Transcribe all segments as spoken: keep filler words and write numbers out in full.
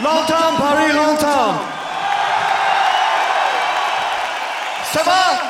Longtemps, Paris, longtemps. Ça va?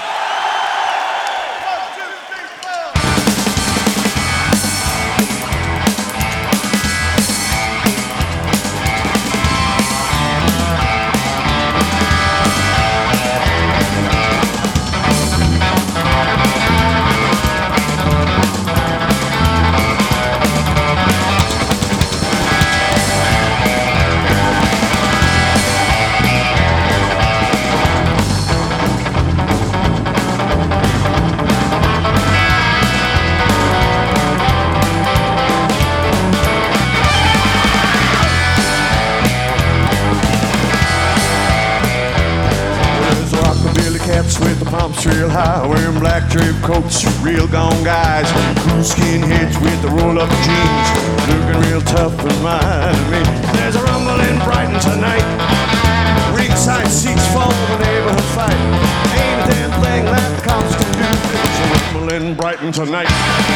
With the pumps real high, wearing black draped coats, real gone guys, cool skinheads with the roll-up jeans, looking real tough and mine to me. There's a rumble in Brighton tonight, ringside seats full of a neighborhood fight. Ain't a damn thing that the cops can do. There's a rumble in Brighton tonight.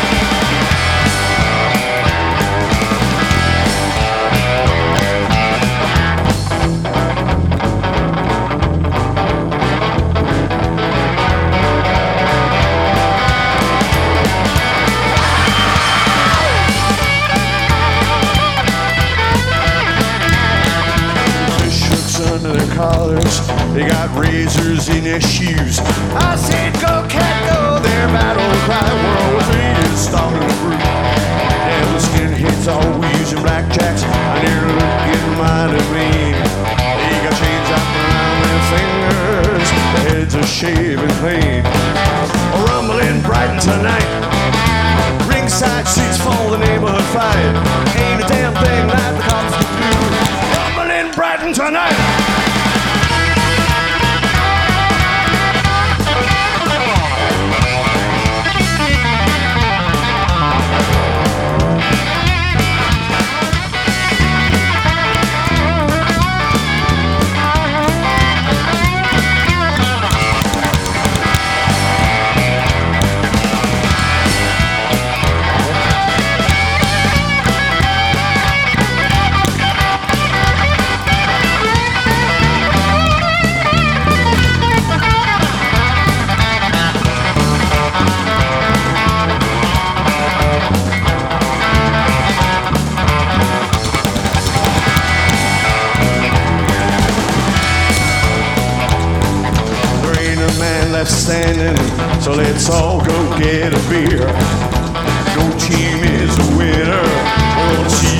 Collars, they got razors in their shoes. I said, go cat, go, their battle cry. World War Three is starting to brew. Damn, the skinheads always using blackjacks. I near looking mighty mean. They got chains up around their fingers. Their heads are shaving clean. A rumble in Brighton tonight. Ringside seats for the neighborhood fight. Ain't a damn thing that the cops can do. Rumble in Brighton tonight. Left standing, so let's all go get a beer. No team is a winner. We'll see